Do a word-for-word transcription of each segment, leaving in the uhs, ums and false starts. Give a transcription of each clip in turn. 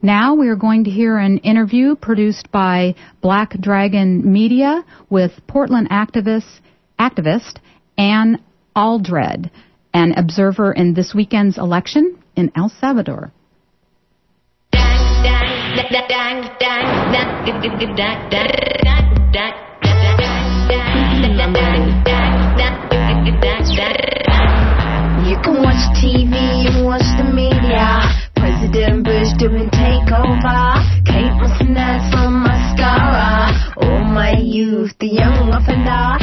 Now we are going to hear an interview produced by Black Dragon Media with Portland activist, activist Ann Aldred, an observer in this weekend's election in El Salvador. You can watch T V and watch the media. President Bush doing takeover. Kate Moss on mascara. All my youth, the young offender.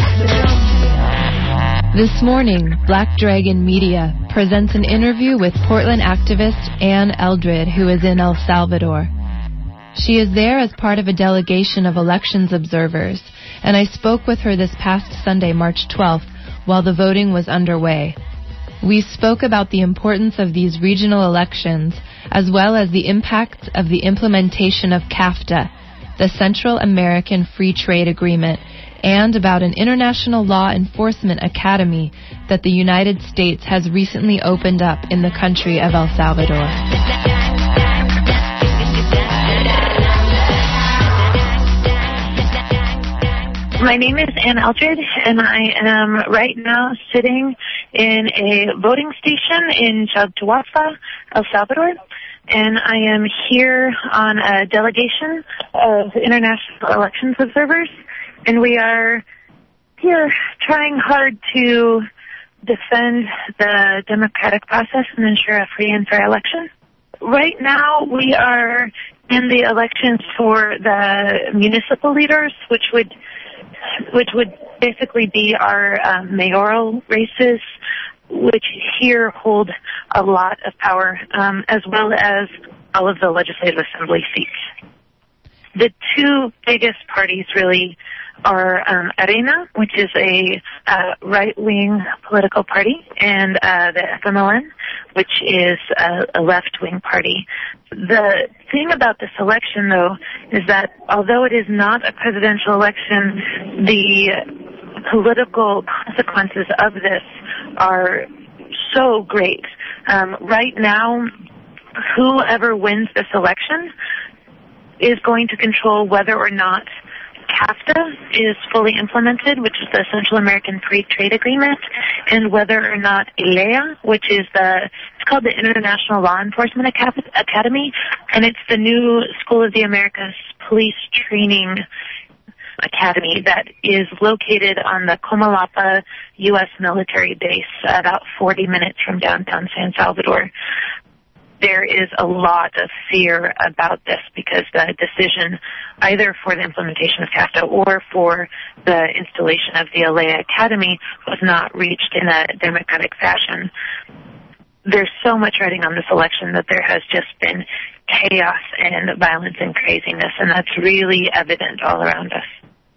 This morning, Black Dragon Media presents an interview with Portland activist Ann Aldred, who is in El Salvador. She is there as part of a delegation of elections observers, and I spoke with her this past Sunday, March twelfth, while the voting was underway. We spoke about the importance of these regional elections, as well as the impact of the implementation of CAFTA, the Central American Free Trade Agreement, and about an international law enforcement academy that the United States has recently opened up in the country of El Salvador. My name is Ann Aldred, and I am right now sitting in a voting station in Chagtuapa, El Salvador, and I am here on a delegation of international elections observers, and we are here trying hard to defend the democratic process and ensure a free and fair election. Right now, we are in the elections for the municipal leaders, which would which would basically be our um, mayoral races, which here hold a lot of power, um, as well as all of the legislative assembly seats. The two biggest parties really are um, Arena, which is a uh, right-wing political party, and uh, the F M L N, which is a, a left-wing party. The thing about this election, though, is that although it is not a presidential election, the political consequences of this are so great. Um, right now, whoever wins this election is going to control whether or not CAFTA is fully implemented, which is the Central American Free Trade Agreement, and whether or not I L E A, which is the, it's called the International Law Enforcement Academy, and it's the new School of the Americas police training academy that is located on the Comalapa U S military base, about forty minutes from downtown San Salvador. There is a lot of fear about this because the decision either for the implementation of CAFTA or for the installation of the I L E A Academy was not reached in a democratic fashion. There's so much riding on this election that there has just been chaos and violence and craziness, and that's really evident all around us.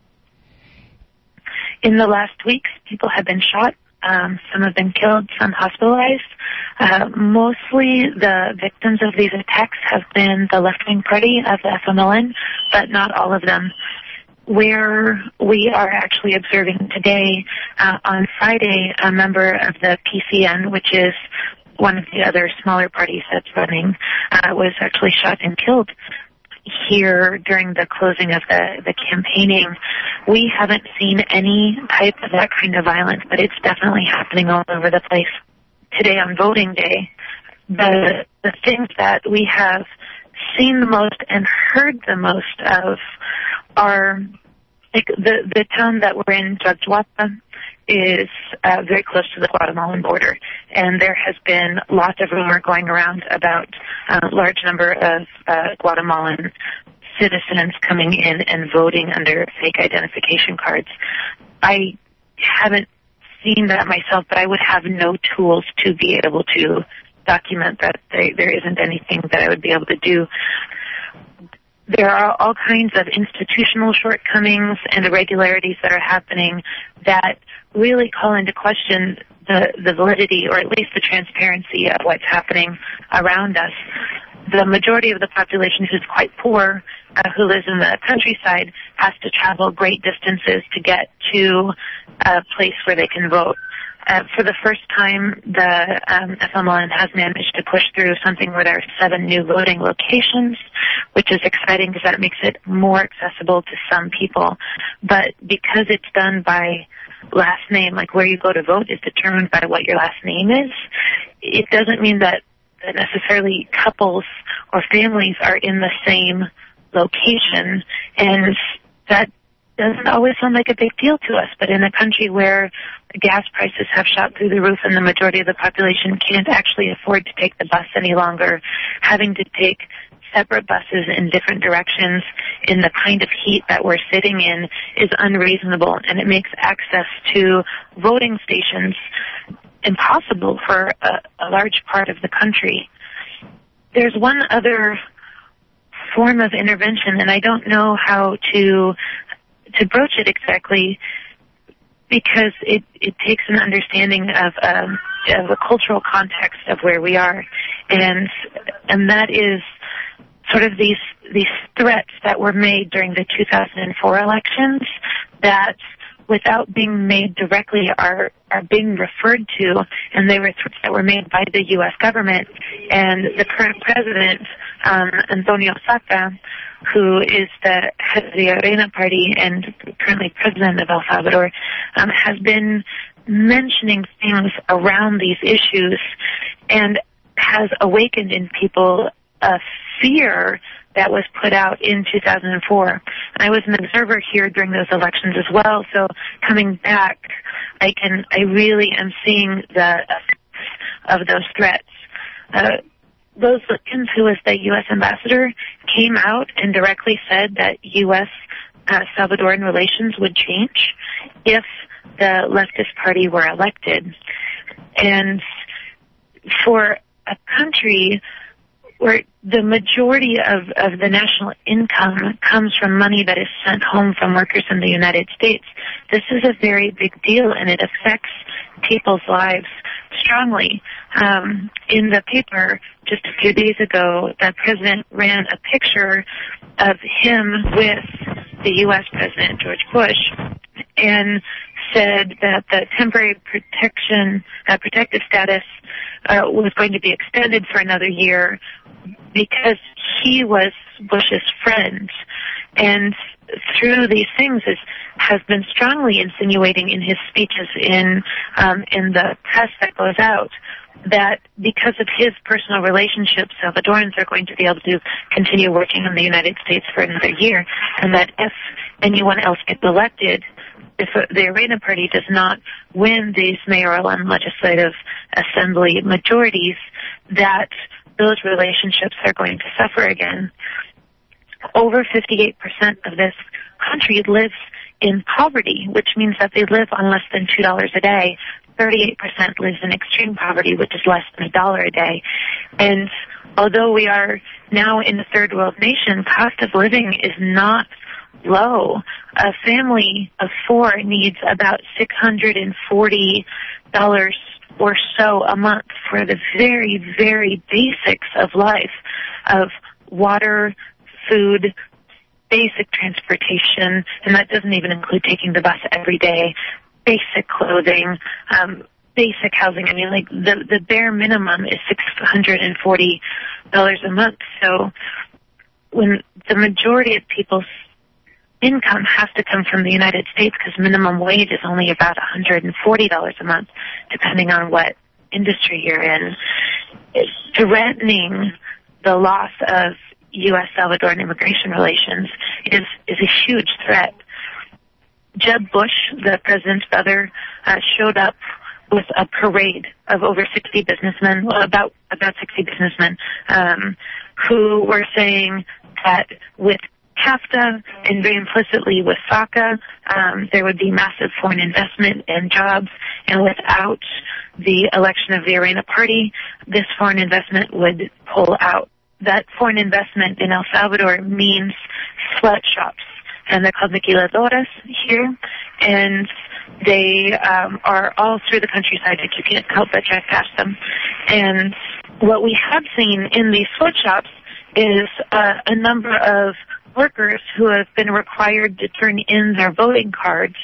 In the last weeks, people have been shot. Um, some have been killed, some hospitalized. Uh, mostly the victims of these attacks have been the left-wing party of the F M L N, but not all of them. Where we are actually observing today, uh, on Friday, a member of the P C N, which is one of the other smaller parties that's running, uh, was actually shot and killed here during the closing of the, the campaigning. We haven't seen any type of that kind of violence, but it's definitely happening all over the place. Today on voting day, the the things that we have seen the most and heard the most of are, like, the, the town that we're in, Chagtuapa, is uh, very close to the Guatemalan border, and there has been lots of rumor going around about a large number of uh, Guatemalan citizens coming in and voting under fake identification cards. I haven't seen that myself, but I would have no tools to be able to document that. There, there isn't anything that I would be able to do. There are all kinds of institutional shortcomings and irregularities that are happening that really call into question the, the validity, or at least the transparency of what's happening around us. The majority of the population who's quite poor, uh, who lives in the countryside, has to travel great distances to get to a place where they can vote. Uh, for the first time, the um, F M L N has managed to push through something where there are seven new voting locations. which is exciting because that makes it more accessible to some people. But because it's done by last name, like where you go to vote is determined by what your last name is, it doesn't mean that, that necessarily couples or families are in the same location, and that doesn't always sound like a big deal to us, but in a country where gas prices have shot through the roof and the majority of the population can't actually afford to take the bus any longer, having to take separate buses in different directions in the kind of heat that we're sitting in is unreasonable, and it makes access to voting stations impossible for a, a large part of the country. There's one other form of intervention, and I don't know how to to broach it exactly because it, it takes an understanding of, um, of a cultural context of where we are, and and that is sort of these these threats that were made during the two thousand four elections that, without being made directly, are are being referred to, and they were threats that were made by the U S government. And the current president, um, Antonio Saca, who is the head of the Arena Party and currently president of El Salvador, um, has been mentioning things around these issues and has awakened in people a fear that was put out in two thousand four. And I was an observer here during those elections as well, so coming back, I can, I really am seeing the effects of those threats. Uh, Rose Litkins, who was the U S ambassador, came out and directly said that U S uh, Salvadoran relations would change if the leftist party were elected. And for a country where the majority of, of the national income comes from money that is sent home from workers in the United States, this is a very big deal, and it affects people's lives strongly. Um, in the paper just a few days ago, the president ran a picture of him with the U S President George Bush and said that the temporary protection, uh, protective status uh, was going to be extended for another year because he was Bush's friend. And through these things is, has been strongly insinuating in his speeches in um, in the press that goes out that because of his personal relationships, Salvadorans are going to be able to continue working in the United States for another year, and that if anyone else gets elected, if the Arena Party does not win these mayoral and legislative assembly majorities, that those relationships are going to suffer again. Over fifty-eight percent of this country lives in poverty, which means that they live on less than two dollars a day. thirty-eight percent lives in extreme poverty, which is less than a dollar a day. And although we are now in a third world nation, cost of living is not low. A family of four needs about six hundred forty dollars or so a month for the very, very basics of life, of water, food, basic transportation, and that doesn't even include taking the bus every day, basic clothing, um, basic housing. I mean, like, the, the bare minimum is six hundred forty dollars a month. So when the majority of people's income has to come from the United States, because minimum wage is only about one hundred forty dollars a month, depending on what industry you're in, it's threatening the loss of U S Salvadoran immigration relations is, is a huge threat. Jeb Bush, the president's brother, uh, showed up with a parade of over sixty businessmen, well, about about sixty businessmen, um, who were saying that with CAFTA and very implicitly with FACA, um, there would be massive foreign investment and jobs, and without the election of the Arena Party, this foreign investment would pull out. That foreign investment in El Salvador means sweatshops, and they're called maquiladoras here, and they um, are all through the countryside, but you can't help but drive past them. And what we have seen in these sweatshops is uh, a number of workers who have been required to turn in their voting cards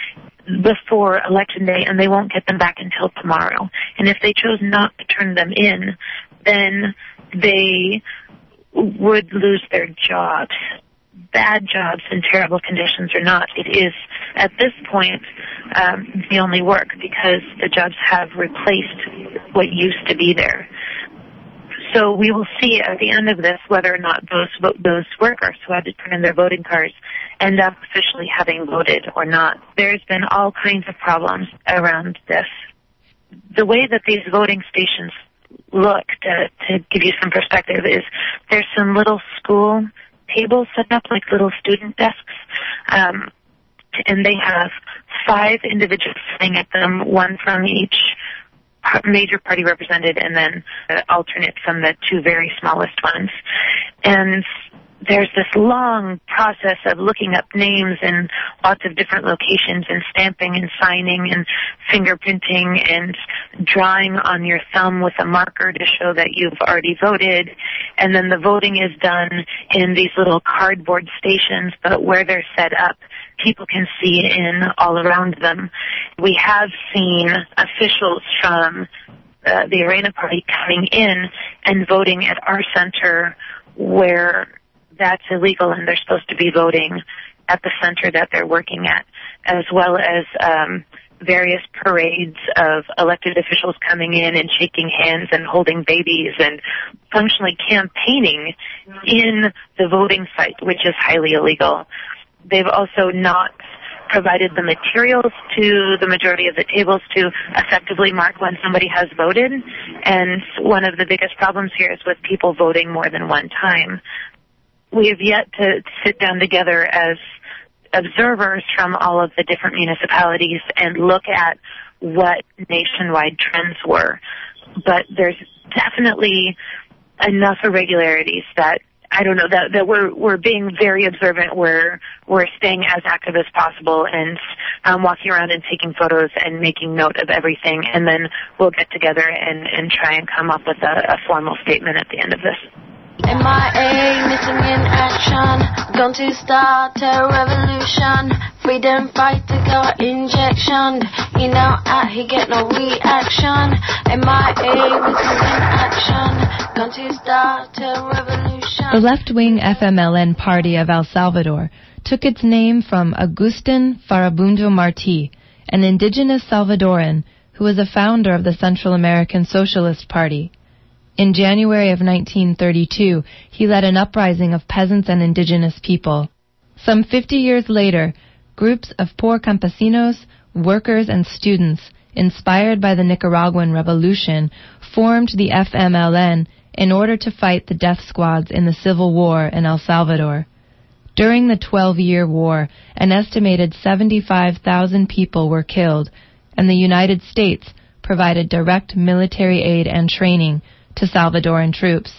before election day, and they won't get them back until tomorrow. And if they chose not to turn them in, then they would lose their jobs. Bad jobs and terrible conditions or not, it is, at this point, um, the only work, because the jobs have replaced what used to be there. So we will see at the end of this whether or not those those workers who had to turn in their voting cards end up officially having voted or not. There's been all kinds of problems around this. The way that these voting stations look, to, to give you some perspective, is there's some little school tables set up, like little student desks, um, and they have five individuals sitting at them, one from each major party represented, and then uh, alternate from the two very smallest ones. And there's this long process of looking up names in lots of different locations and stamping and signing and fingerprinting and drawing on your thumb with a marker to show that you've already voted. And then the voting is done in these little cardboard stations, but where they're set up, people can see in all around them. We have seen officials from uh, the Arena Party coming in and voting at our center, where that's illegal and they're supposed to be voting at the center that they're working at, as well as um, various parades of elected officials coming in and shaking hands and holding babies and functionally campaigning in the voting site, which is highly illegal. They've also not provided the materials to the majority of the tables to effectively mark when somebody has voted. And one of the biggest problems here is with people voting more than one time. We have yet to sit down together as observers from all of the different municipalities and look at what nationwide trends were. But there's definitely enough irregularities that, I don't know, that, that we're, we're being very observant. We're, we're staying as active as possible and um, walking around and taking photos and making note of everything. And then we'll get together and, and try and come up with a, a formal statement at the end of this. M I A, missing in action, gone to start a revolution, freedom fighter got injection, you know out here get no reaction. M I A, missing in action, gone to start a revolution. The left-wing F M L N Party of El Salvador took its name from Agustin Farabundo Martí, an indigenous Salvadoran who was a founder of the Central American Socialist Party. In January of nineteen thirty-two, he led an uprising of peasants and indigenous people. Some fifty years later, groups of poor campesinos, workers, and students, inspired by the Nicaraguan Revolution, formed the F M L N in order to fight the death squads in the Civil War in El Salvador. During the twelve-year war, an estimated seventy-five thousand people were killed, and the United States provided direct military aid and training to Salvadoran troops.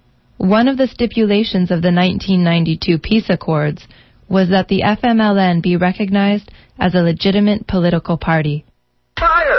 One of the stipulations of the nineteen ninety-two peace accords was that the F M L N be recognized as a legitimate political party. Fire!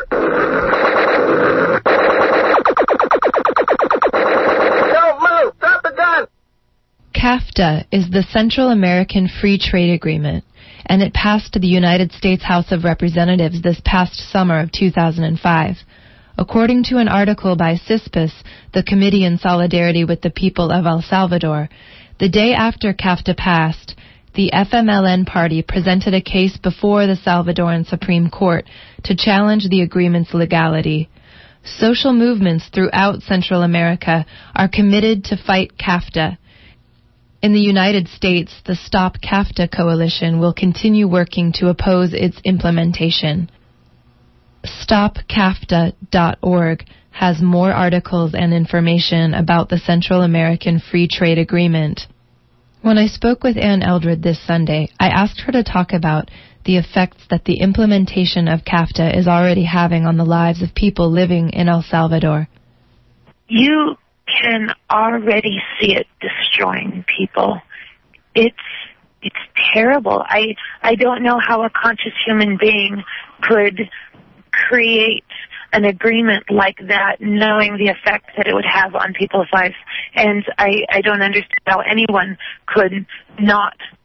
Don't move! Drop the gun! CAFTA is the Central American Free Trade Agreement, and it passed to the United States House of Representatives this past summer of two thousand five. According to an article by CISPAS, the Committee in Solidarity with the People of El Salvador, the day after CAFTA passed, the F M L N party presented a case before the Salvadoran Supreme Court to challenge the agreement's legality. Social movements throughout Central America are committed to fight CAFTA. In the United States, the Stop CAFTA coalition will continue working to oppose its implementation. stop cafta dot org has more articles and information about the Central American Free Trade Agreement. When I spoke with Ann Eldred this Sunday, I asked her to talk about the effects that the implementation of CAFTA is already having on the lives of people living in El Salvador. You can already see it destroying people. It's it's terrible. I I don't know how a conscious human being could create an agreement like that, knowing the effect that it would have on people's lives. And I, I don't understand how anyone could not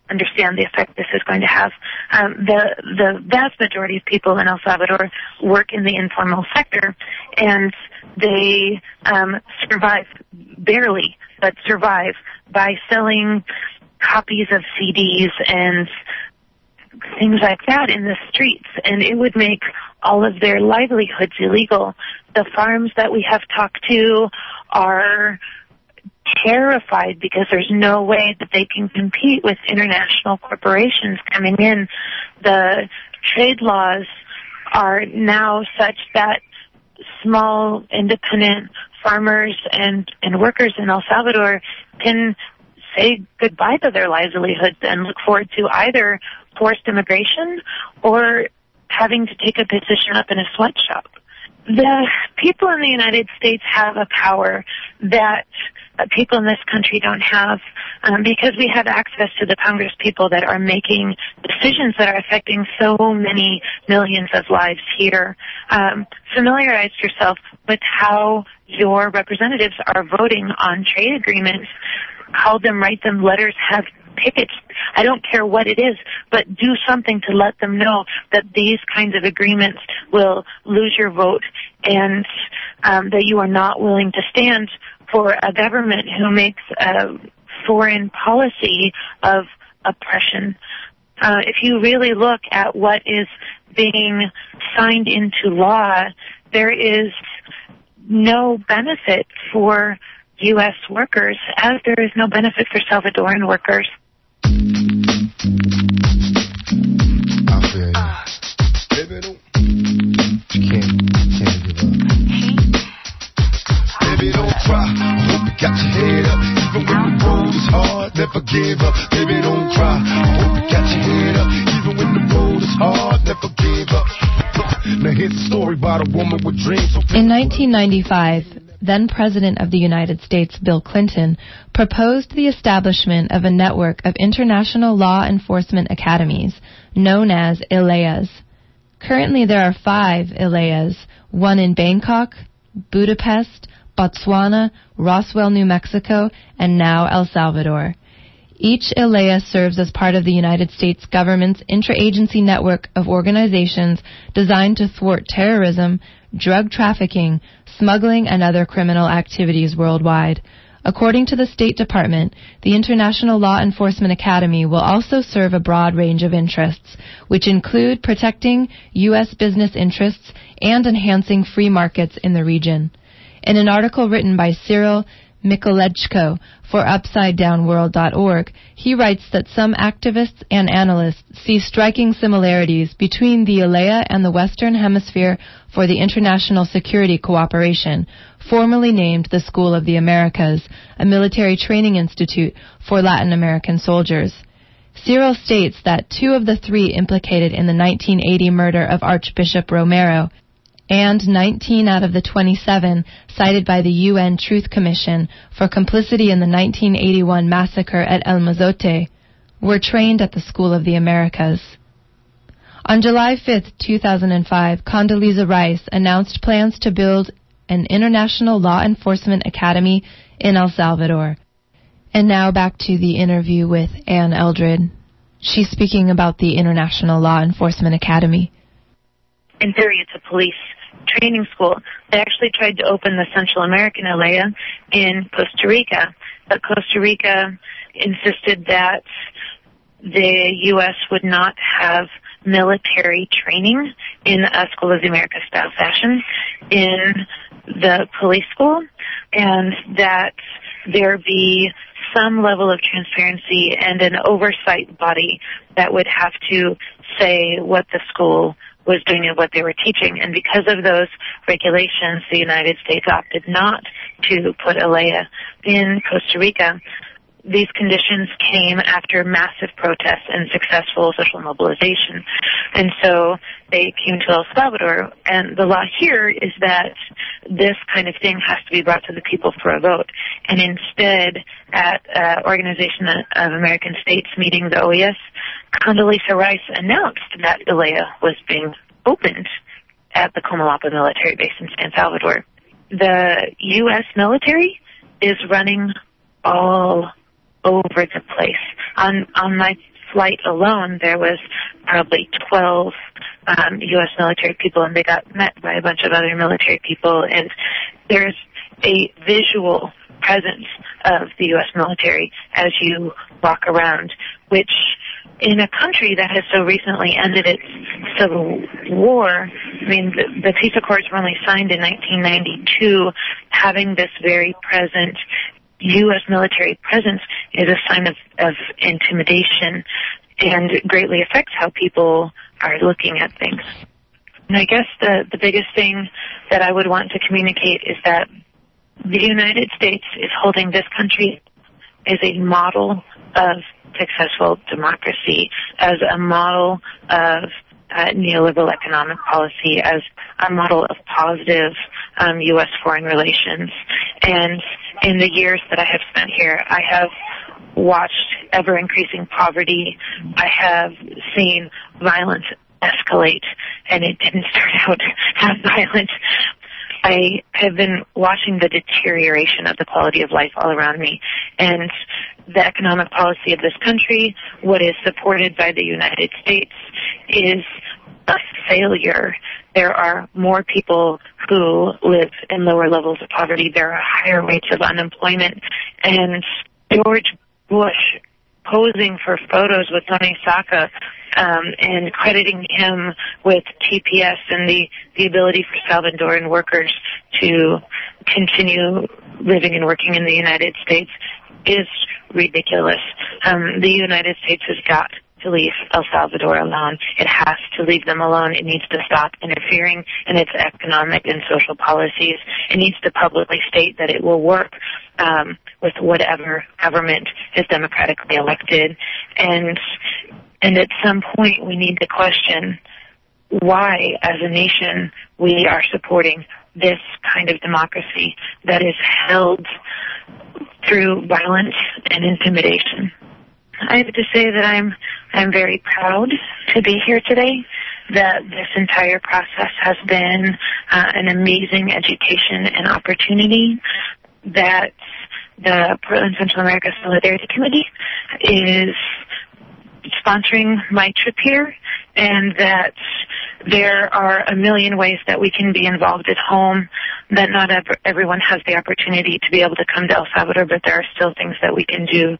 understand the effect this is going to have. Um, the the vast majority of people in El Salvador work in the informal sector, and they um, survive, barely, but survive by selling copies of C Ds and things like that in the streets, and it would make all of their livelihoods illegal. The farms that we have talked to are terrified because there's no way that they can compete with international corporations coming in. The trade laws are now such that small independent farmers and, and workers in El Salvador can say goodbye to their livelihoods and look forward to either forced immigration or having to take a position up in a sweatshop. The people in the United States have a power that uh, people in this country don't have um, because we have access to the Congress people that are making decisions that are affecting so many millions of lives here. Um, familiarize yourself with how your representatives are voting on trade agreements. Call them, write them letters, have pickets. I don't care what it is, but do something to let them know that these kinds of agreements will lose your vote and um, that you are not willing to stand for a government who makes a foreign policy of oppression. Uh, if you really look at what is being signed into law, there is no benefit for U S workers, as there is no benefit for Salvadoran workers. I feel you. Uh, Baby, don't, you can't, can't give up. Baby, don't cry. Hope you got your head up. Even when the road is hard, never give up. Baby, don't cry. Hope you got your head up. Even when the road is hard, never give up. Now here's a story about a woman with dreams. In nineteen ninety-five, then President of the United States, Bill Clinton, proposed the establishment of a network of international law enforcement academies, known as I L E As. Currently there are five I L E As, one in Bangkok, Budapest, Botswana, Roswell, New Mexico, and now El Salvador. Each I L E A serves as part of the United States government's interagency network of organizations designed to thwart terrorism, drug trafficking, smuggling, and other criminal activities worldwide. According to the State Department, the International Law Enforcement Academy will also serve a broad range of interests, which include protecting U S business interests and enhancing free markets in the region. In an article written by Cyril Mikolajko for Upside Down World dot org, he writes that some activists and analysts see striking similarities between the I L E A and the Western Hemisphere for the International Security Cooperation, formerly named the School of the Americas, a military training institute for Latin American soldiers. Cyril states that two of the three implicated in the nineteen eighty murder of Archbishop Romero and nineteen out of the twenty-seven cited by the U N Truth Commission for complicity in the nineteen eighty-one massacre at El Mozote were trained at the School of the Americas. On July fifth, two thousand five, Condoleezza Rice announced plans to build an International Law Enforcement Academy in El Salvador. And now back to the interview with Ann Eldred. She's speaking about the International Law Enforcement Academy. In theory, it's a police training school. They actually tried to open the Central American I L E A in Costa Rica, but Costa Rica insisted that the U S would not have military training in a School of the Americas style fashion in the police school, and that there be some level of transparency and an oversight body that would have to say what the school was doing and what they were teaching. And because of those regulations, the United States opted not to put I L E A in Costa Rica. These conditions came after massive protests and successful social mobilization. And so they came to El Salvador. And the law here is that this kind of thing has to be brought to the people for a vote. And instead, at uh, Organization of American States meeting, the O E S, Condoleezza Rice announced that I L E A was being opened at the Comalapa military base in San Salvador. The U S military is running all over the place. On on my flight alone, there was probably twelve um, U S military people, and they got met by a bunch of other military people. And there's a visual presence of the U S military as you walk around, which in a country that has so recently ended its civil war, I mean, the, the peace accords were only signed in nineteen ninety-two, having this very present U S military presence is a sign of, of intimidation and greatly affects how people are looking at things. And I guess the, the biggest thing that I would want to communicate is that the United States is holding this country as a model of successful democracy, as a model of uh, neoliberal economic policy, as a model of positive um, U S foreign relations. And in the years that I have spent here, I have watched ever-increasing poverty. I have seen violence escalate, and it didn't start out as violent. I have been watching the deterioration of the quality of life all around me, and the economic policy of this country, what is supported by the United States, is a failure. There are more people who live in lower levels of poverty. There are higher rates of unemployment. And George Bush posing for photos with Tony Saka um, and crediting him with T P S and the, the ability for Salvadoran workers to continue living and working in the United States is ridiculous. Um, the United States has got to leave El Salvador alone. It has to leave them alone. It needs to stop interfering in its economic and social policies. It needs to publicly state that it will work um, with whatever government is democratically elected. And and at some point we need to question why, as a nation, we are supporting this kind of democracy that is held through violence and intimidation. I have to say that I'm I'm very proud to be here today, that this entire process has been uh, an amazing education and opportunity, that the Portland Central America Solidarity Committee is sponsoring my trip here, and that there are a million ways that we can be involved at home, that not ever, everyone has the opportunity to be able to come to El Salvador, but there are still things that we can do.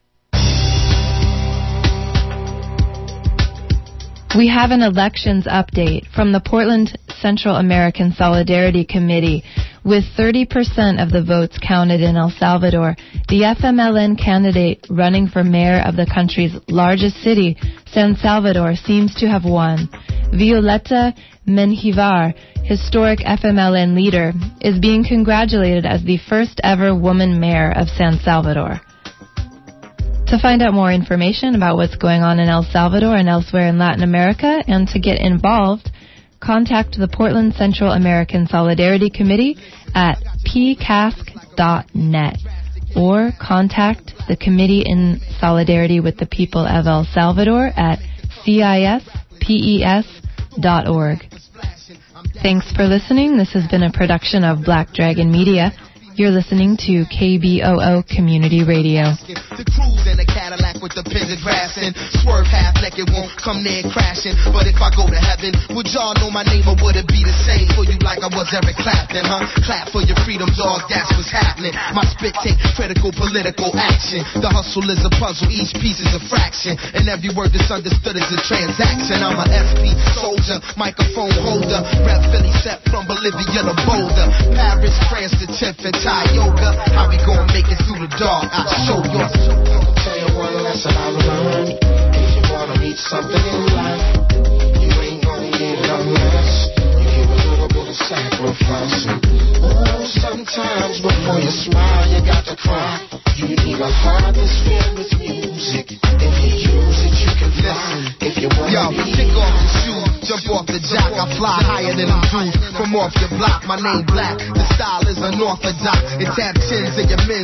We have an elections update from the Portland Central American Solidarity Committee. With thirty percent of the votes counted in El Salvador, the F M L N candidate running for mayor of the country's largest city, San Salvador, seems to have won. Violeta Menjivar, historic F M L N leader, is being congratulated as the first ever woman mayor of San Salvador. To find out more information about what's going on in El Salvador and elsewhere in Latin America, and to get involved, contact the Portland Central American Solidarity Committee at p c a s c dot net or contact the Committee in Solidarity with the People of El Salvador at c i s p e s dot org. Thanks for listening. This has been a production of Black Dragon Media. You're listening to K B O O Community Radio. The cruise in a Cadillac with the pendant grassing. Swerve half naked, won't come near crashing. But if I go to heaven, would y'all know my name or would it be the same for you like I was Eric Clapton, huh? Clap for your freedom, dog, that's what's happening. My spit take critical political action. The hustle is a puzzle, each piece is a fraction. And every word that's understood is a transaction. I'm a F P soldier, microphone holder. Rep Philly set from Bolivia to Boulder. Paris, France to Tiffin. Yoga, how we gonna make it through the dark? I'll show you. I'll tell you one lesson I learned. If you wanna reach something in life, you ain't gonna get it unless you give a little bit of sacrifice. Oh, sometimes before you smile, you got to cry. You need a heart that's filled with music. If you use it, you can fly. If you wanna Yo, kick off your shoes, jump off the jock. I fly higher than them dudes from off your block. My name Black, the style is unorthodox. It tap chins in your men's who you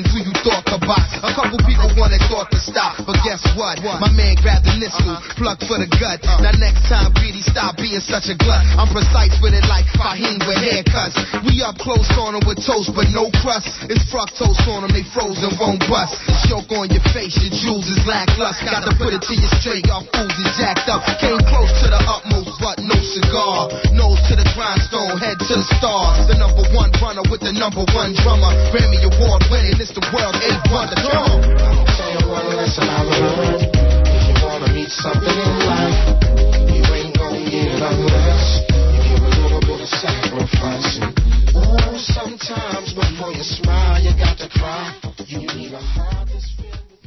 stalker box. A couple people wanted thought to stop, but guess what? My man grabbed the nissel, plugged for the gut. Now next time, really stop being such a glut. I'm precise with it like Fahim with haircuts. We up close on them with toast, but no crust. It's fructose on them, they frozen, won't bust. Choke on your face, your jewels is lackluster. Got to put it to you straight, y'all fools is jacked up. Came close to the utmost, but no cigar. Nose to the grindstone, head to the stars. The number one runner with the number one drummer. Grammy Award winning, it's the world eighth wonder. Come on. Say a word, that's an hour. If you wanna meet something in life, you ain't gonna get it unless you give a little bit of sacrifice. Oh, sometimes before you smile, you got to cry. You need a heart that's filled with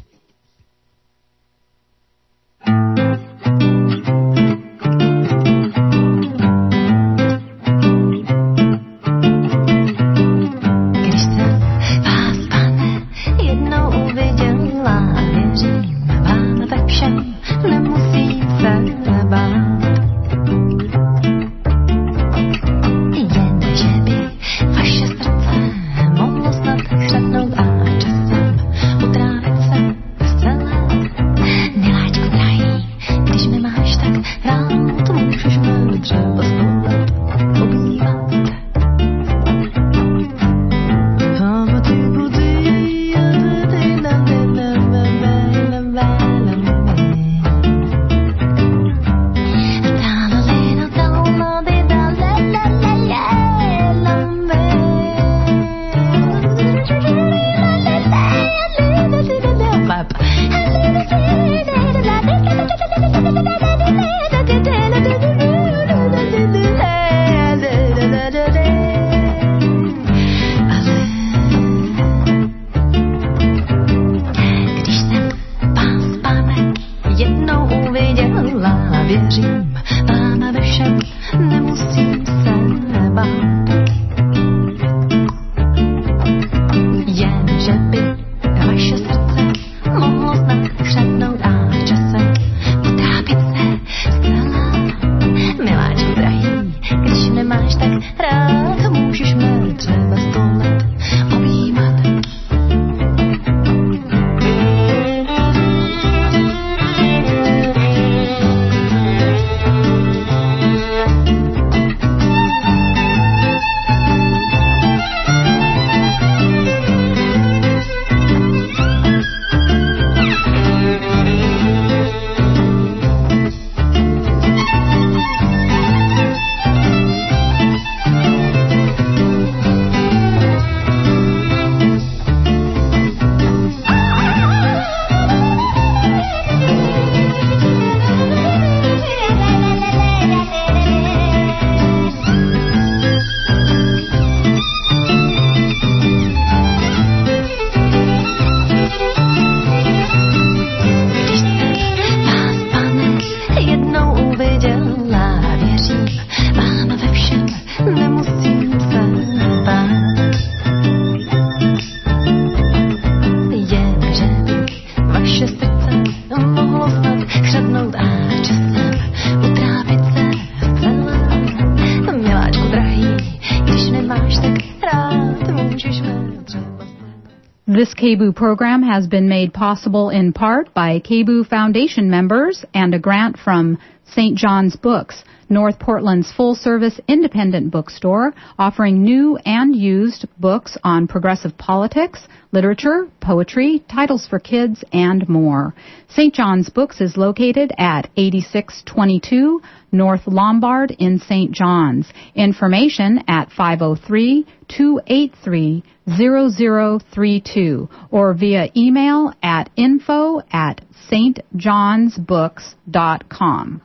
This K B O O program has been made possible in part by K B O O Foundation members and a grant from Saint John's Books, North Portland's full-service independent bookstore, offering new and used books on progressive politics, literature, poetry, titles for kids, and more. Saint John's Books is located at eighty-six twenty-two North Lombard in Saint John's. Information at five oh three, two eight three, zero zero three two or via email at info at s t johns books dot com.